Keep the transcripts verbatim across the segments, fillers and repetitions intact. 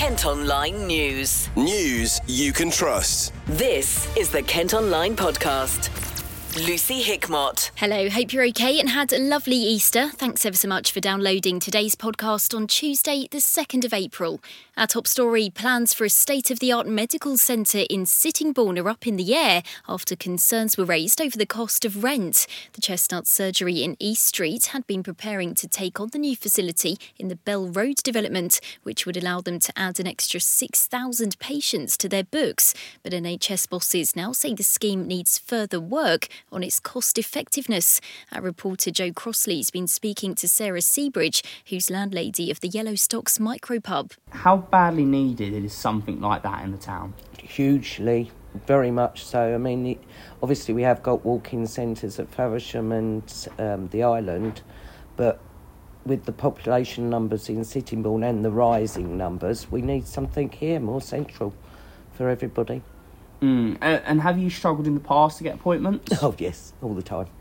Kent Online News. News you can trust. This is the Kent Online Podcast. Lucy Hickmott. Hello, hope you're okay and had a lovely Easter. Thanks ever so much for downloading today's podcast on Tuesday, the second of April. Our top story, plans for a state-of-the-art medical centre in Sittingbourne are up in the air after concerns were raised over the cost of rent. The Chestnut Surgery in East Street had been preparing to take on the new facility in the Bell Road development, which would allow them to add an extra six thousand patients to their books. But N H S bosses now say the scheme needs further work on its cost effectiveness. Our reporter Joe Crossley has been speaking to Sarah Seabridge, who's landlady of the Yellowstocks Micropub. How badly needed is something like that in the town? Hugely, very much so. I mean, it, obviously we have got walk-in centres at Faversham and um, the island, but with the population numbers in Sittingbourne and the rising numbers, we need something here more central for everybody. Mm. And have you struggled in the past to get appointments? Oh, yes, all the time.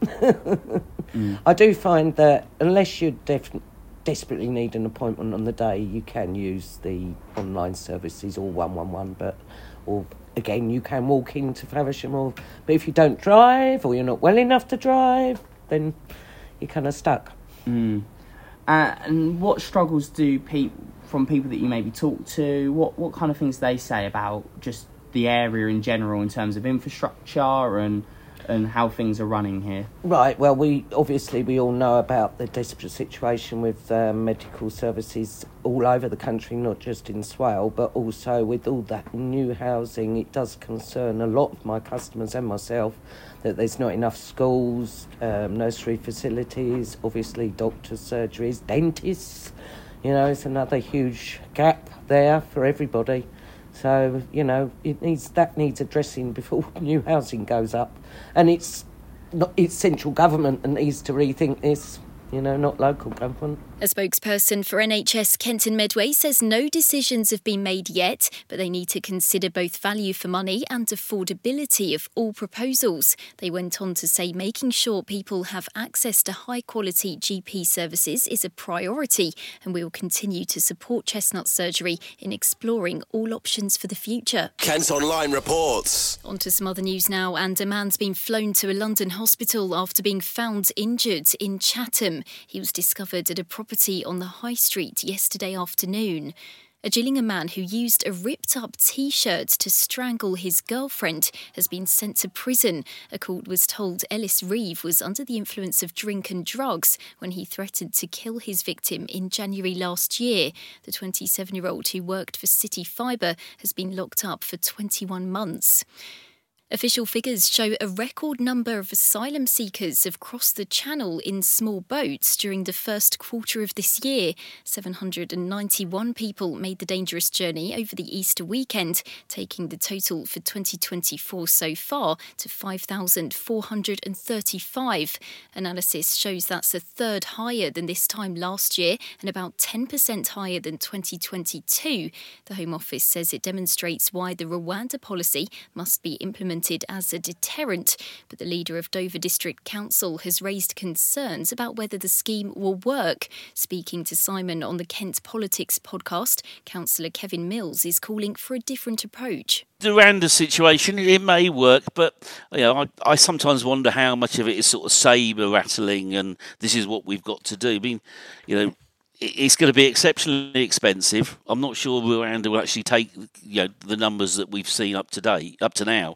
mm. I do find that unless you def- desperately need an appointment on the day, you can use the online services or one one one, but or again, you can walk into Faversham. Or, but if you don't drive or you're not well enough to drive, then you're kind of stuck. Mm. Uh, and what struggles do people from people that you maybe talk to? What what kind of things they say about just the area in general in terms of infrastructure and and how things are running here? Right, well, we obviously we all know about the desperate situation with um, medical services all over the country, not just in Swale, but also with all that new housing. It does concern a lot of my customers and myself that there's not enough schools, um, nursery facilities, obviously doctors, surgeries, dentists. You know, it's another huge gap there for everybody. So, you know, it needs that needs addressing before new housing goes up. And it's not it's central government that needs to rethink this, you know, not local government. A spokesperson for N H S Kenton Medway says no decisions have been made yet, but they need to consider both value for money and affordability of all proposals. They went on to say making sure people have access to high-quality G P services is a priority, and we will continue to support Chestnut Surgery in exploring all options for the future. Kent Online reports. On to some other news now, and a man's been flown to a London hospital after being found injured in Chatham. He was discovered at a property on the High Street yesterday afternoon. A Gillingham man who used a ripped-up T-shirt to strangle his girlfriend has been sent to prison. A court was told Ellis Reeve was under the influence of drink and drugs when he threatened to kill his victim in January last year. The twenty-seven-year-old who worked for City Fibre has been locked up for twenty-one months. Official figures show a record number of asylum seekers have crossed the Channel in small boats during the first quarter of this year. seven hundred ninety-one people made the dangerous journey over the Easter weekend, taking the total for twenty twenty-four so far to five thousand four hundred thirty-five. Analysis shows that's a third higher than this time last year and about ten percent higher than twenty twenty-two. The Home Office says it demonstrates why the Rwanda policy must be implemented as a deterrent, but the leader of Dover District Council has raised concerns about whether the scheme will work. Speaking to Simon on the Kent Politics podcast, Councillor Kevin Mills is calling for a different approach. The Rwanda situation, it may work, but you know, I, I sometimes wonder how much of it is sort of sabre rattling and this is what we've got to do. I mean, you know, it's going to be exceptionally expensive. I'm not sure Rwanda will actually take, you know, the numbers that we've seen up to date, up to now.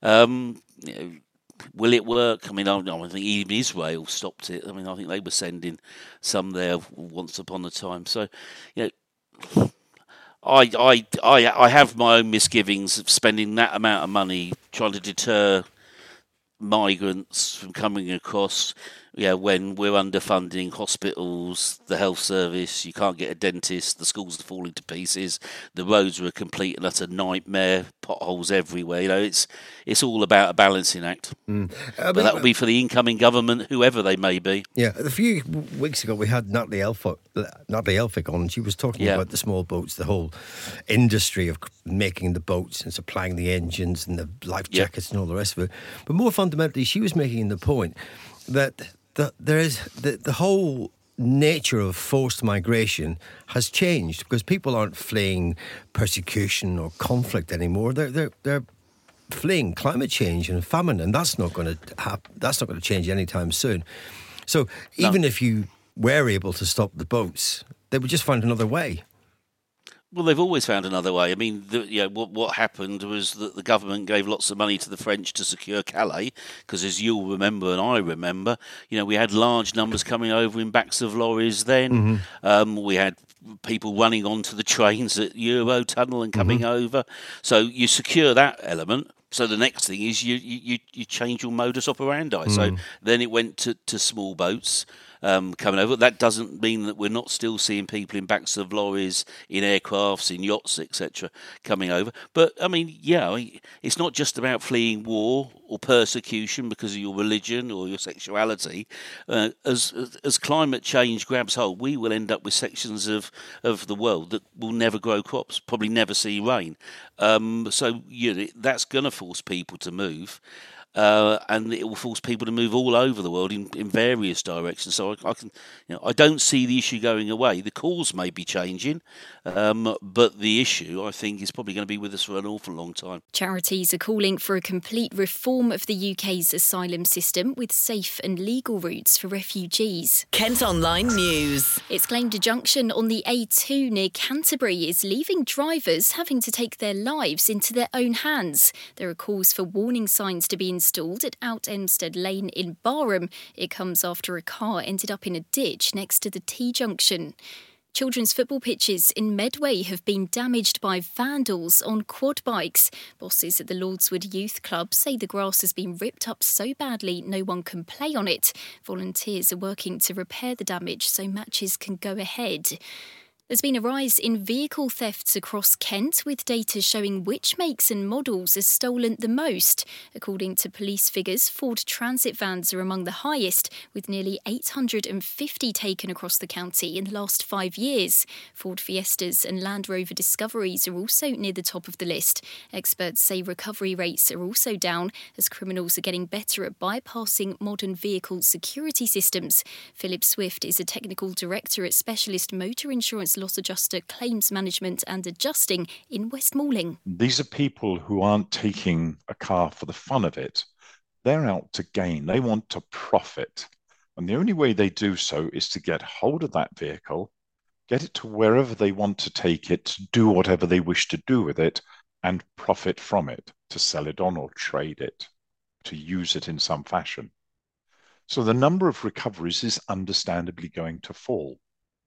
Um, you know, will it work? I mean, I don't think even Israel stopped it. I mean, I think they were sending some there once upon a time. So, you know, I, I, I, I have my own misgivings of spending that amount of money trying to deter migrants from coming across. Yeah, when we're underfunding hospitals, the health service, you can't get a dentist, the schools are falling to pieces, the roads are a complete and utter nightmare, potholes everywhere. You know, it's it's all about a balancing act. Mm. Uh, but that will be for the incoming government, whoever they may be. Yeah, a few weeks ago we had Natalie Elphick, Natalie Elphick on, and she was talking yeah. about the small boats, the whole industry of making the boats and supplying the engines and the life jackets yeah. and all the rest of it. But more fundamentally, she was making the point that the, there is the, the whole nature of forced migration has changed because people aren't fleeing persecution or conflict anymore. They're they're they're fleeing climate change and famine, and that's not going to happen. That's not going to change anytime soon. So even no. if you were able to stop the boats, they would just find another way. Well, they've always found another way. I mean, the, you know, what, what happened was that the government gave lots of money to the French to secure Calais, because as you'll remember and I remember, you know, we had large numbers coming over in backs of lorries then. Mm-hmm. Um, we had people running onto the trains at Eurotunnel and coming mm-hmm. over. So you secure that element. So the next thing is you you, you change your modus operandi. Mm. So then it went to, to small boats um, coming over. That doesn't mean that we're not still seeing people in backs of lorries, in aircrafts, in yachts, et cetera, coming over. But I mean, yeah, it's not just about fleeing war or persecution because of your religion or your sexuality. Uh, as as climate change grabs hold, we will end up with sections of, of the world that will never grow crops, probably never see rain. Um, so you know, that's going to force people to move. Uh, and it will force people to move all over the world in, in various directions. So I, I can, you know, I don't see the issue going away. The cause may be changing, um, but the issue, I think, is probably going to be with us for an awful long time. Charities are calling for a complete reform of the U K's asylum system with safe and legal routes for refugees. Kent Online News. It's claimed a junction on the A two near Canterbury is leaving drivers having to take their lives into their own hands. There are calls for warning signs to be installed installed at Out Elmstead Lane in Barham. It comes after a car ended up in a ditch next to the T-junction. Children's football pitches in Medway have been damaged by vandals on quad bikes. Bosses at the Lordswood Youth Club say the grass has been ripped up so badly no one can play on it. Volunteers are working to repair the damage so matches can go ahead. There's been a rise in vehicle thefts across Kent, with data showing which makes and models are stolen the most. According to police figures, Ford Transit vans are among the highest, with nearly eight hundred fifty taken across the county in the last five years. Ford Fiestas and Land Rover Discoveries are also near the top of the list. Experts say recovery rates are also down as criminals are getting better at bypassing modern vehicle security systems. Philip Swift is a technical director at Specialist Motor Insurance Loss Adjuster Claims Management and Adjusting in West Malling. These are people who aren't taking a car for the fun of it. They're out to gain. They want to profit. And the only way they do so is to get hold of that vehicle, get it to wherever they want to take it, to do whatever they wish to do with it, and profit from it, to sell it on or trade it, to use it in some fashion. So the number of recoveries is understandably going to fall.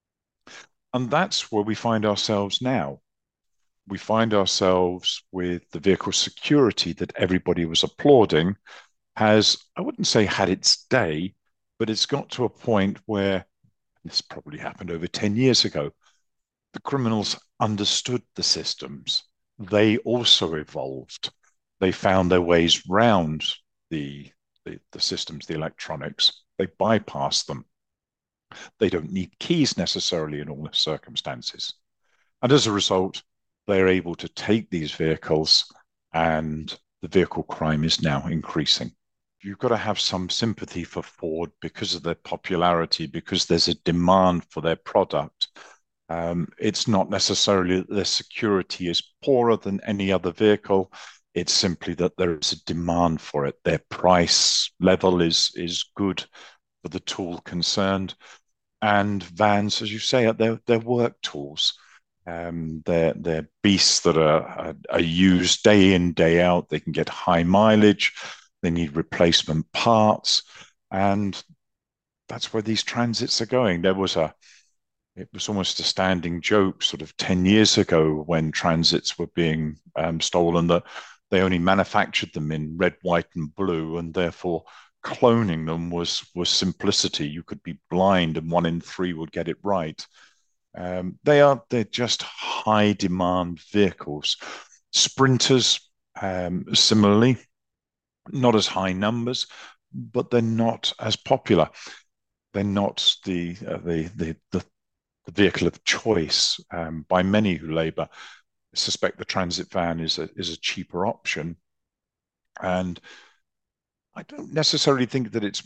And that's where we find ourselves now. We find ourselves with the vehicle security that everybody was applauding has, I wouldn't say had its day, but it's got to a point where, this probably happened over ten years ago, the criminals understood the systems. They also evolved. They found their ways round the, the, the systems, the electronics. They bypassed them. They don't need keys necessarily in all circumstances. And as a result, they're able to take these vehicles, and the vehicle crime is now increasing. You've got to have some sympathy for Ford because of their popularity, because there's a demand for their product. Um, it's not necessarily that their security is poorer than any other vehicle. It's simply that there is a demand for it. Their price level is, is good for the tool concerned. And vans, as you say, they're, they're work tools. Um, they're, they're beasts that are, are, are used day in, day out. They can get high mileage. They need replacement parts. And that's where these transits are going. There was a, it was almost a standing joke sort of ten years ago when transits were being um, stolen, that they only manufactured them in red, white, and blue, and therefore cloning them was was simplicity. You could be blind and one in three would get it right. Um, they are they're just high demand vehicles. Sprinters, um, similarly, not as high numbers, but they're not as popular. They're not the uh, the, the the the vehicle of choice um, by many who labour. I suspect the transit van is a is a cheaper option, and I don't necessarily think that it's more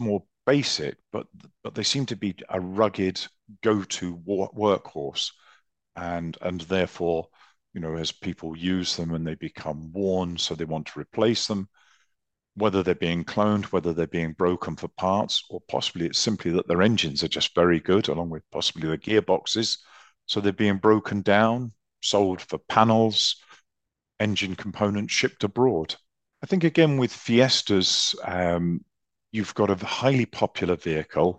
basic, but but they seem to be a rugged go-to workhorse, and and therefore, you know, as people use them and they become worn, so they want to replace them, whether they're being cloned, whether they're being broken for parts, or possibly it's simply that their engines are just very good, along with possibly the gearboxes, so they're being broken down, sold for panels, engine components shipped abroad. I think again with Fiestas, um, you've got a highly popular vehicle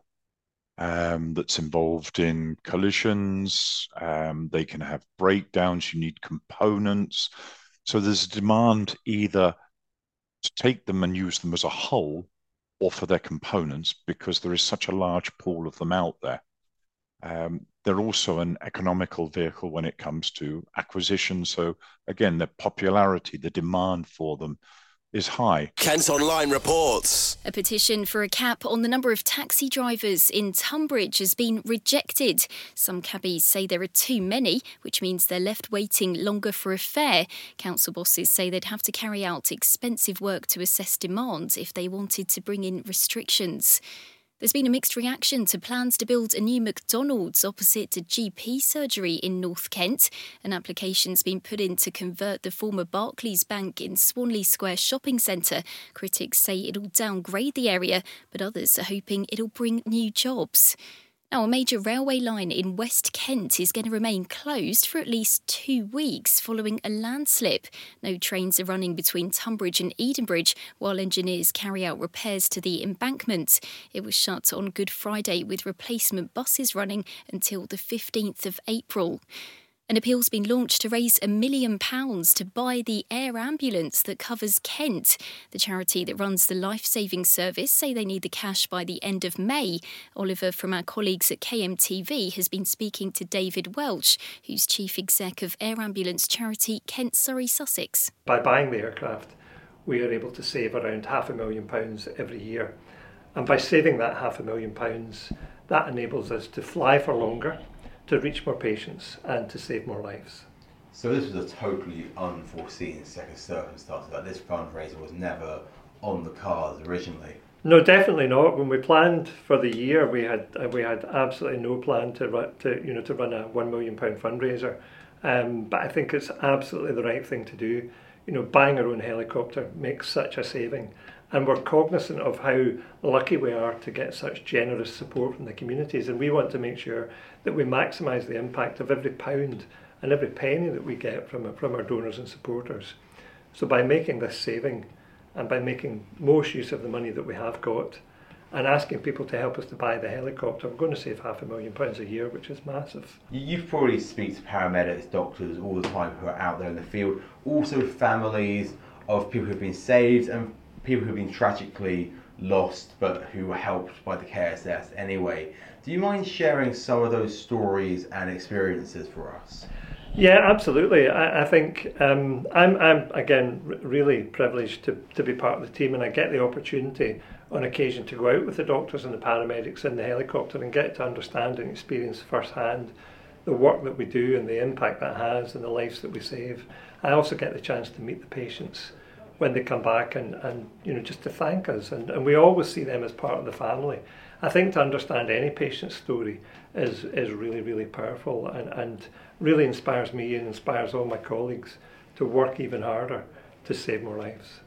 um, that's involved in collisions. Um, they can have breakdowns. You need components. So there's a demand either to take them and use them as a whole or for their components, because there is such a large pool of them out there. Um, they're also an economical vehicle when it comes to acquisition. So again, the popularity, the demand for them is high. Kent Online reports. A petition for a cap on the number of taxi drivers in Tunbridge has been rejected. Some cabbies say there are too many, which means they're left waiting longer for a fare. Council bosses say they'd have to carry out expensive work to assess demand if they wanted to bring in restrictions. There's been a mixed reaction to plans to build a new McDonald's opposite a G P surgery in North Kent. An application's been put in to convert the former Barclays Bank in Swanley Square shopping centre. Critics say it'll downgrade the area, but others are hoping it'll bring new jobs. Now, a major railway line in West Kent is going to remain closed for at least two weeks following a landslip. No trains are running between Tunbridge and Edenbridge while engineers carry out repairs to the embankment. It was shut on Good Friday with replacement buses running until the fifteenth of April. An appeal's been launched to raise a million pounds to buy the air ambulance that covers Kent. The charity that runs the life-saving service say they need the cash by the end of May. Oliver from our colleagues at K M T V has been speaking to David Welch, who's chief exec of air ambulance charity Kent Surrey Sussex. By buying the aircraft, we are able to save around half a million pounds every year. And by saving that half a million pounds, that enables us to fly for longer, to reach more patients and to save more lives. So this was a totally unforeseen set of circumstances. Like this fundraiser was never on the cards originally. No, definitely not. When we planned for the year, we had uh, we had absolutely no plan to run, to you know to run a one million pound fundraiser. Um, but I think it's absolutely the right thing to do. You know, buying our own helicopter makes such a saving. And we're cognizant of how lucky we are to get such generous support from the communities, and we want to make sure that we maximise the impact of every pound and every penny that we get from, from our donors and supporters. So by making this saving and by making most use of the money that we have got and asking people to help us to buy the helicopter, we're going to save half a million pounds a year, which is massive. You probably speak to paramedics, doctors all the time who are out there in the field, also families of people who've been saved and people who've been tragically lost but who were helped by the K S S anyway. Do you mind sharing some of those stories and experiences for us? Yeah, absolutely. I, I think um, I'm, I'm again, r- really privileged to, to be part of the team, and I get the opportunity on occasion to go out with the doctors and the paramedics in the helicopter and get to understand and experience firsthand the work that we do and the impact that has and the lives that we save. I also get the chance to meet the patients when they come back and, and you know, just to thank us. And, and we always see them as part of the family. I think to understand any patient's story is, is really, really powerful and, and really inspires me and inspires all my colleagues to work even harder to save more lives.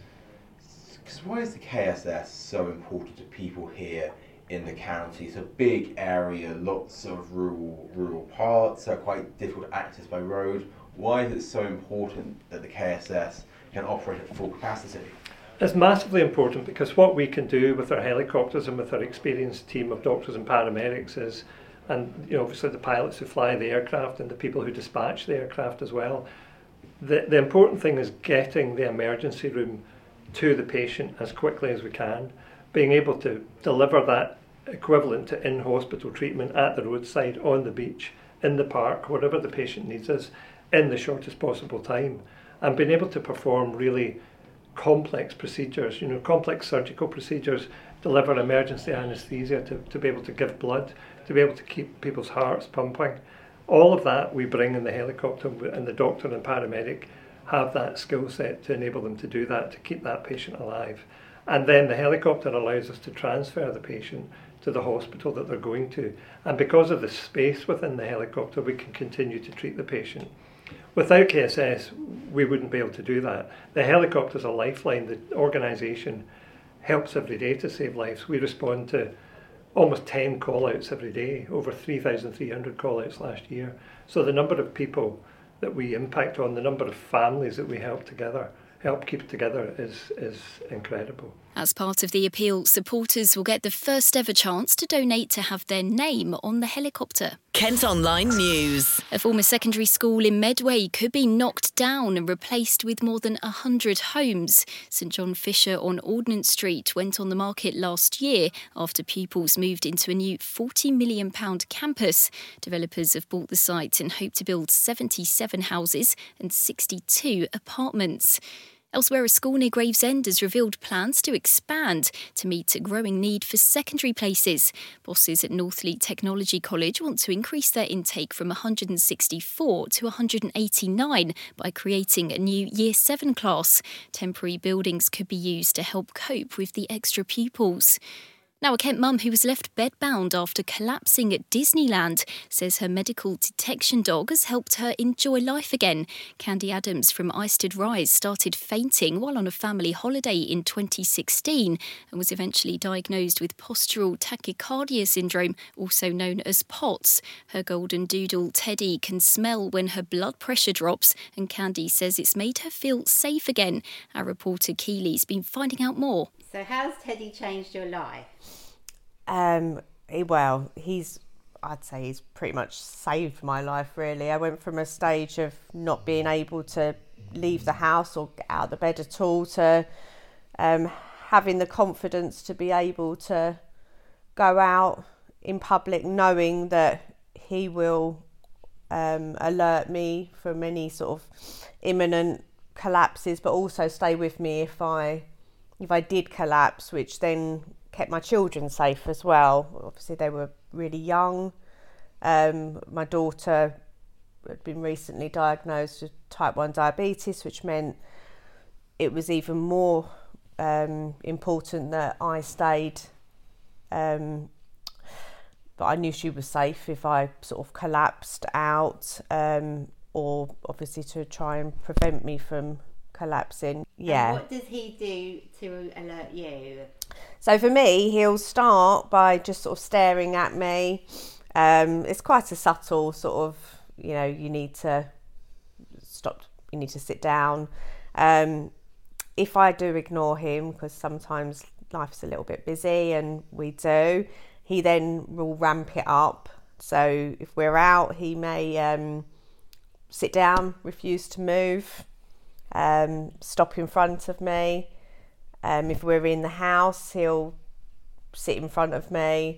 Because why is the K S S so important to people here in the county? It's a big area, lots of rural rural parts, so quite difficult to access by road. Why is it so important that the K S S can operate at full capacity? It's massively important because what we can do with our helicopters and with our experienced team of doctors and paramedics is, and you know, obviously the pilots who fly the aircraft and the people who dispatch the aircraft as well, the, the important thing is getting the emergency room to the patient as quickly as we can, being able to deliver that equivalent to in-hospital treatment at the roadside, on the beach, in the park, wherever the patient needs us, in the shortest possible time, and being able to perform really complex procedures, you know, complex surgical procedures, deliver emergency anaesthesia, to, to be able to give blood, to be able to keep people's hearts pumping. All of that we bring in the helicopter, and the doctor and paramedic have that skill set to enable them to do that, to keep that patient alive. And then the helicopter allows us to transfer the patient to the hospital that they're going to. And because of the space within the helicopter, we can continue to treat the patient. Without K S S, we wouldn't be able to do that. The helicopter's a lifeline. The organisation helps every day to save lives. We respond to almost ten call-outs every day, over three thousand three hundred call-outs last year. So the number of people that we impact on, the number of families that we help together, help keep together is, is incredible. As part of the appeal, supporters will get the first ever chance to donate to have their name on the helicopter. Kent Online News. A former secondary school in Medway could be knocked down and replaced with more than one hundred homes. St John Fisher on Ordnance Street went on the market last year after pupils moved into a new forty million pounds campus. Developers have bought the site and hope to build seventy-seven houses and sixty-two apartments. Elsewhere, a school near Gravesend has revealed plans to expand to meet a growing need for secondary places. Bosses at Northleigh Technology College want to increase their intake from one hundred sixty-four to one hundred eighty-nine by creating a new Year seven class. Temporary buildings could be used to help cope with the extra pupils. Now, a Kent mum who was left bedbound after collapsing at Disneyland says her medical detection dog has helped her enjoy life again. Candy Adams from Isted Rise started fainting while on a family holiday in twenty sixteen and was eventually diagnosed with postural tachycardia syndrome, also known as POTS. Her golden doodle, Teddy, can smell when her blood pressure drops, and Candy says it's made her feel safe again. Our reporter Keely's been finding out more. So how's Teddy changed your life? Um, he, well, he's, I'd say he's pretty much saved my life, really. I went from a stage of not being able to leave the house or get out of the bed at all to um, having the confidence to be able to go out in public knowing that he will um, alert me from any sort of imminent collapses, but also stay with me if I if I did collapse, which then kept my children safe as well. Obviously they were really young. Um, my daughter had been recently diagnosed with type one diabetes, which meant it was even more um, important that I stayed, um, but I knew she was safe if I sort of collapsed out, um, or obviously to try and prevent me from collapsing. Yeah. And what does he do to alert you? So for me, he'll start by just sort of staring at me. Um, it's quite a subtle sort of, you know, you need to stop, you need to sit down. Um, if I do ignore him, because sometimes life's a little bit busy and we do, he then will ramp it up. So if we're out, he may um, sit down, refuse to move, um, stop in front of me. Um, if we're in the house, he'll sit in front of me.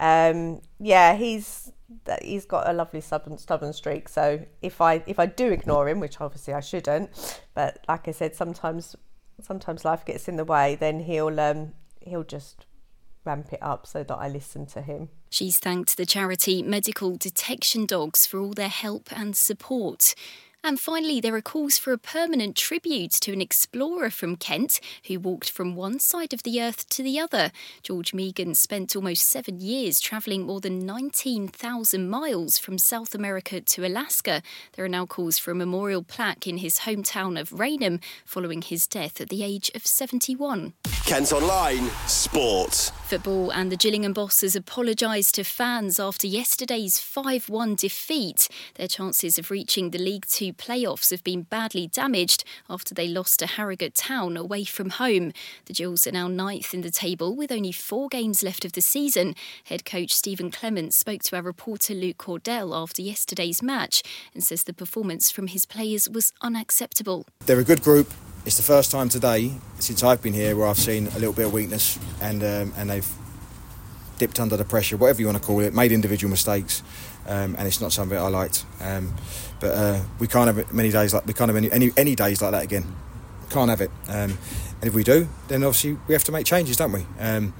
Um, yeah, he's he's got a lovely stubborn, stubborn streak. So if I if I do ignore him, which obviously I shouldn't, but like I said, sometimes sometimes life gets in the way. Then he'll um, he'll just ramp it up so that I listen to him. She's thanked the charity Medical Detection Dogs for all their help and support. And finally, there are calls for a permanent tribute to an explorer from Kent who walked from one side of the earth to the other. George Megan spent almost seven years travelling more than nineteen thousand miles from South America to Alaska. There are now calls for a memorial plaque in his hometown of Raynham following his death at the age of seventy-one. Kent Online Sport. Football, and the Gillingham Bosses apologised to fans after yesterday's five one defeat. Their chances of reaching the League Two playoffs have been badly damaged after they lost to Harrogate Town away from home. The Gills are now ninth in the table with only four games left of the season. Head coach Stephen Clements spoke to our reporter Luke Cordell after yesterday's match and says the performance from his players was unacceptable. They're a good group. It's the first time today since I've been here where I've seen a little bit of weakness, and um, and they've dipped under the pressure, whatever you want to call it, made individual mistakes, um, and it's not something I liked. Um, but uh, we can't have many days like we can't have any, any any days like that again. Can't have it. Um, and if we do, then obviously we have to make changes, don't we? Um,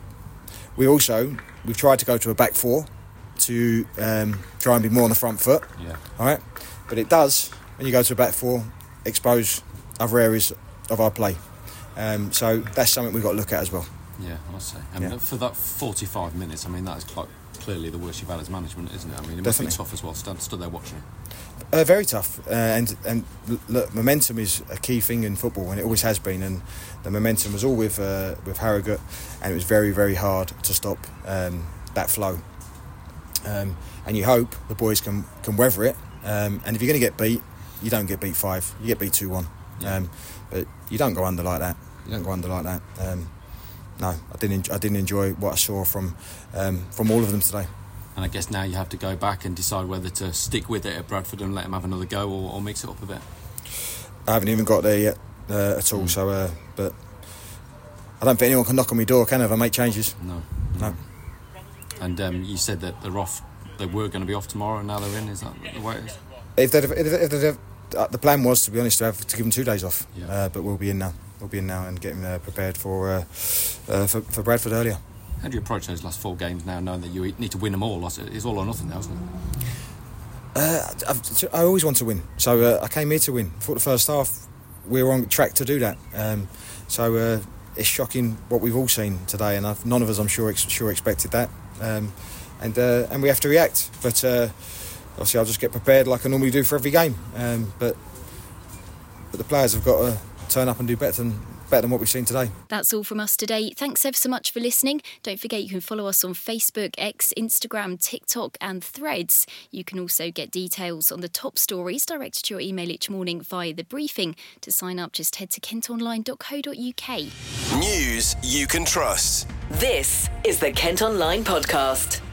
we also we've tried to go to a back four to um, try and be more on the front foot. Yeah. All right. But it does, when you go to a back four, expose other areas of our play. Um, so that's something we've got to look at as well. Yeah, I say. And Yeah. for that forty-five minutes, I mean, that is quite clearly the worst you've had as management, isn't it? I mean, it Definitely. must be tough as well. Stand, stood there watching it. Uh, very tough, uh, and and look, momentum is a key thing in football, and it always has been. And the momentum was all with uh, with Harrogate, and it was very very hard to stop um, that flow. Um, and you hope the boys can can weather it. Um, and if you're going to get beat, you don't get beat five, you get beat two one. Yeah. Um, but you don't go under like that. You don't go under like that. Um, no, I didn't. I didn't enjoy what I saw from um, from all of them today. And I guess now you have to go back and decide whether to stick with it at Bradford and let them have another go, or, or mix it up a bit. I haven't even got there yet uh, at all. Mm. So, uh, but I don't think anyone can knock on my door, can they, if I make changes? No. No. no. And um, you said that they're off. They were going to be off tomorrow, and now they're in. Is that the way it is? If they'd, if, if they'd, uh, the plan was, to be honest, to have to give them two days off. Yeah. Uh, but we'll be in now. We'll be in now and getting uh, prepared for, uh, uh, for for Bradford earlier. How do you approach those last four games now, knowing that you need to win them all? It's all or nothing now, isn't it? Uh, I've, I always want to win, so uh, I came here to win. For the first half, we were on track to do that. Um, so uh, it's shocking what we've all seen today, and I've, none of us, I'm sure, ex- sure expected that. Um, and uh, and we have to react. But uh, obviously, I'll just get prepared like I normally do for every game. Um, but but the players have got to turn up and do better than. better than what we've seen today. That's all from us today. Thanks ever so much for listening. Don't forget you can follow us on Facebook, X, Instagram, TikTok and Threads. You can also get details on the top stories directed to your email each morning via the briefing. To sign up, just head to kent online dot co dot uk. News you can trust. This is the Kent Online Podcast.